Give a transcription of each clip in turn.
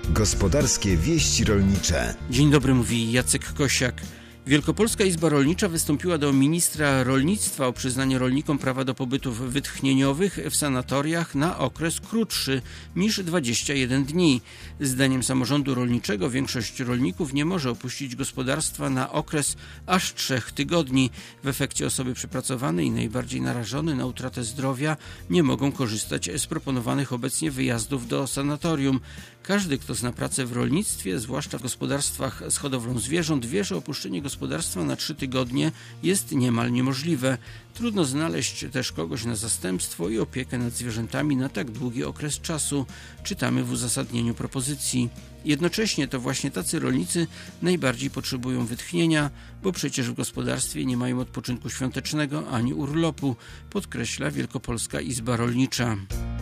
Gospodarskie wieści rolnicze. Dzień dobry, mówi Jacek Kosiak. Wielkopolska Izba Rolnicza wystąpiła do ministra rolnictwa o przyznanie rolnikom prawa do pobytów wytchnieniowych w sanatoriach na okres krótszy niż 21 dni. Zdaniem samorządu rolniczego większość rolników nie może opuścić gospodarstwa na okres aż 3 tygodni. W efekcie osoby przepracowane i najbardziej narażone na utratę zdrowia nie mogą korzystać z proponowanych obecnie wyjazdów do sanatorium. Każdy, kto zna pracę w rolnictwie, zwłaszcza w gospodarstwach z hodowlą zwierząt, wie, że opuszczenie gospodarstwa na 3 tygodnie jest niemal niemożliwe. Trudno znaleźć też kogoś na zastępstwo i opiekę nad zwierzętami na tak długi okres czasu, czytamy w uzasadnieniu propozycji. Jednocześnie to właśnie tacy rolnicy najbardziej potrzebują wytchnienia, bo przecież w gospodarstwie nie mają odpoczynku świątecznego ani urlopu, podkreśla Wielkopolska Izba Rolnicza.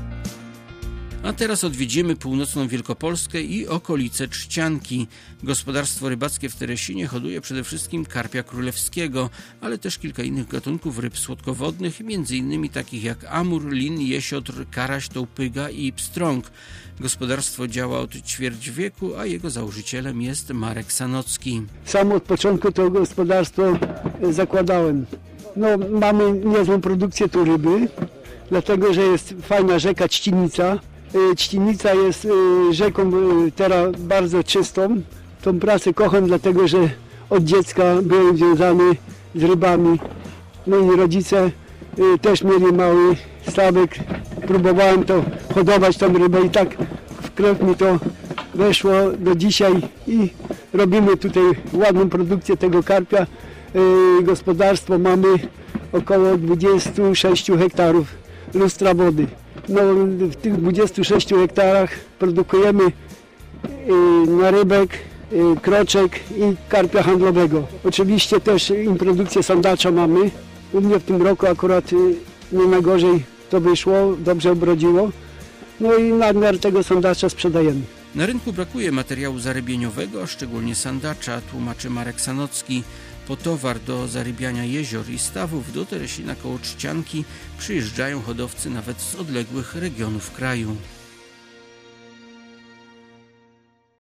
A teraz odwiedzimy północną Wielkopolskę i okolice Trzcianki. Gospodarstwo rybackie w Teresinie hoduje przede wszystkim karpia królewskiego, ale też kilka innych gatunków ryb słodkowodnych, m.in. takich jak amur, lin, jesiotr, karaś, tołpyga i pstrąg. Gospodarstwo działa od ćwierć wieku, a jego założycielem jest Marek Sanocki. Sam od początku to gospodarstwo zakładałem. Mamy niezłą produkcję tu ryby, dlatego że jest fajna rzeka Ćcinica. Ćcinica jest rzeką teraz bardzo czystą. Tą pracę kocham, dlatego że od dziecka byłem związany z rybami. Moi rodzice też mieli mały stawek. Próbowałem to hodować tą rybę i tak w krew mi to weszło do dzisiaj i robimy tutaj ładną produkcję tego karpia. Gospodarstwo mamy około 26 hektarów lustra wody. W tych 26 hektarach produkujemy narybek, kroczek i karpia handlowego. Oczywiście też produkcję sandacza mamy. U mnie w tym roku akurat nie najgorzej to wyszło, dobrze obrodziło. I nadmiar tego sandacza sprzedajemy. Na rynku brakuje materiału zarybieniowego, a szczególnie sandacza, tłumaczy Marek Sanocki. Po towar do zarybiania jezior i stawów do Teresina koło Trzcianki przyjeżdżają hodowcy nawet z odległych regionów kraju.